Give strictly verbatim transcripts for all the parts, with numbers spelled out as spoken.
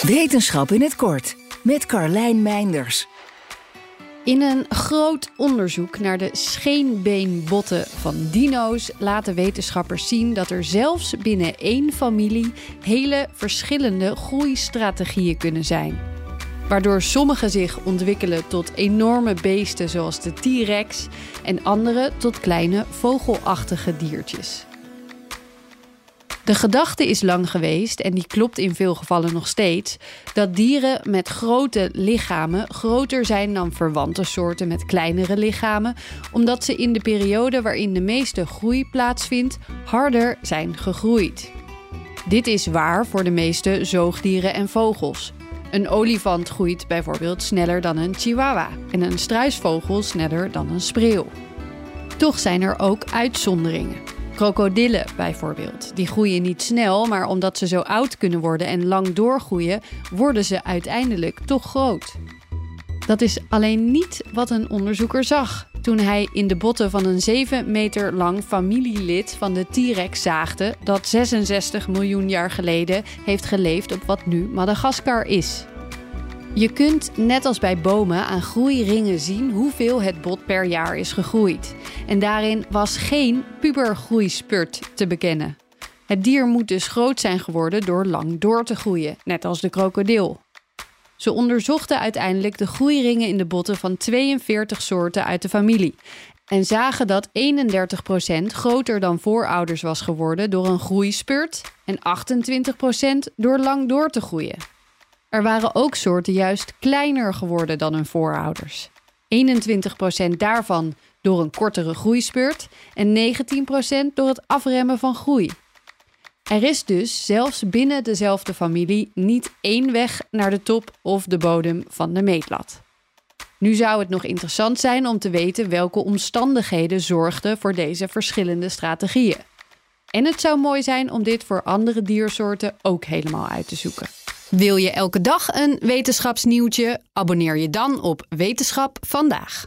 Wetenschap in het kort met Carlijn Meinders. In een groot onderzoek naar de scheenbeenbotten van dino's laten wetenschappers zien dat er zelfs binnen één familie hele verschillende groeistrategieën kunnen zijn. Waardoor sommige zich ontwikkelen tot enorme beesten zoals de T-Rex en andere tot kleine vogelachtige diertjes. De gedachte is lang geweest, en die klopt in veel gevallen nog steeds, dat dieren met grote lichamen groter zijn dan verwante soorten met kleinere lichamen, omdat ze in de periode waarin de meeste groei plaatsvindt, harder zijn gegroeid. Dit is waar voor de meeste zoogdieren en vogels. Een olifant groeit bijvoorbeeld sneller dan een chihuahua en een struisvogel sneller dan een spreeuw. Toch zijn er ook uitzonderingen. Krokodillen bijvoorbeeld, die groeien niet snel, maar omdat ze zo oud kunnen worden en lang doorgroeien, worden ze uiteindelijk toch groot. Dat is alleen niet wat een onderzoeker zag toen hij in de botten van een zeven meter lang familielid van de T-Rex zaagde dat zesenzestig miljoen jaar geleden heeft geleefd op wat nu Madagaskar is. Je kunt, net als bij bomen, aan groeiringen zien hoeveel het bot per jaar is gegroeid. En daarin was geen pubergroeispurt te bekennen. Het dier moet dus groot zijn geworden door lang door te groeien, net als de krokodil. Ze onderzochten uiteindelijk de groeiringen in de botten van tweeënveertig soorten uit de familie. En zagen dat eenendertig procent groter dan voorouders was geworden door een groeispurt en achtentwintig procent door lang door te groeien. Er waren ook soorten juist kleiner geworden dan hun voorouders. eenentwintig procent daarvan door een kortere groeispurt en negentien procent door het afremmen van groei. Er is dus zelfs binnen dezelfde familie niet één weg naar de top of de bodem van de meetlat. Nu zou het nog interessant zijn om te weten welke omstandigheden zorgden voor deze verschillende strategieën. En het zou mooi zijn om dit voor andere diersoorten ook helemaal uit te zoeken. Wil je elke dag een wetenschapsnieuwtje? Abonneer je dan op Wetenschap Vandaag.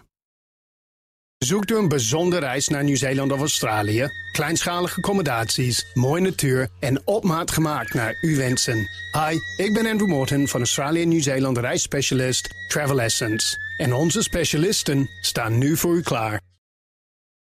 Zoekt u een bijzondere reis naar Nieuw-Zeeland of Australië? Kleinschalige accommodaties, mooie natuur en op maat gemaakt naar uw wensen. Hi, ik ben Andrew Morton van Australië en Nieuw-Zeeland reisspecialist Travel Essence. En onze specialisten staan nu voor u klaar.